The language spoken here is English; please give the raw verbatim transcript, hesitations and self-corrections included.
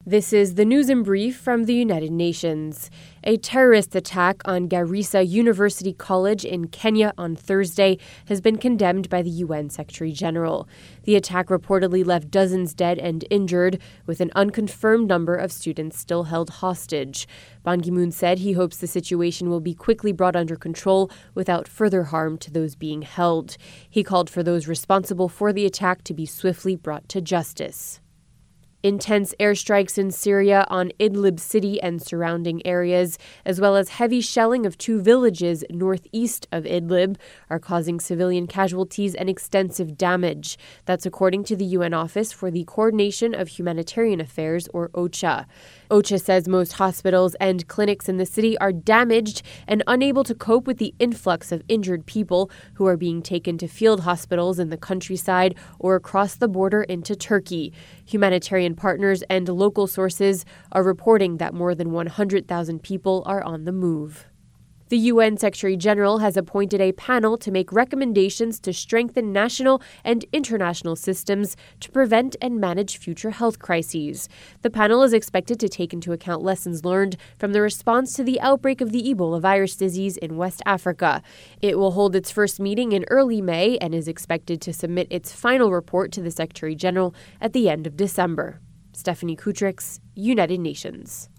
This is the news in brief from the United Nations. A terrorist attack on Garissa University College in Kenya on Thursday has been condemned by the U N Secretary-General. The attack reportedly left dozens dead and injured, with an unconfirmed number of students still held hostage. Ban Ki-moon said he hopes the situation will be quickly brought under control without further harm to those being held. He called for those responsible for the attack to be swiftly brought to justice. Intense airstrikes in Syria on Idlib city and surrounding areas, as well as heavy shelling of two villages northeast of Idlib, are causing civilian casualties and extensive damage. That's according to the U N Office for the Coordination of Humanitarian Affairs, or OCHA. OCHA says most hospitals and clinics in the city are damaged and unable to cope with the influx of injured people who are being taken to field hospitals in the countryside or across the border into Turkey. Humanitarian partners and local sources are reporting that more than one hundred thousand people are on the move. The U N Secretary-General has appointed a panel to make recommendations to strengthen national and international systems to prevent and manage future health crises. The panel is expected to take into account lessons learned from the response to the outbreak of the Ebola virus disease in West Africa. It will hold its first meeting in early May and is expected to submit its final report to the Secretary-General at the end of December. Stephanie Kutrix, United Nations.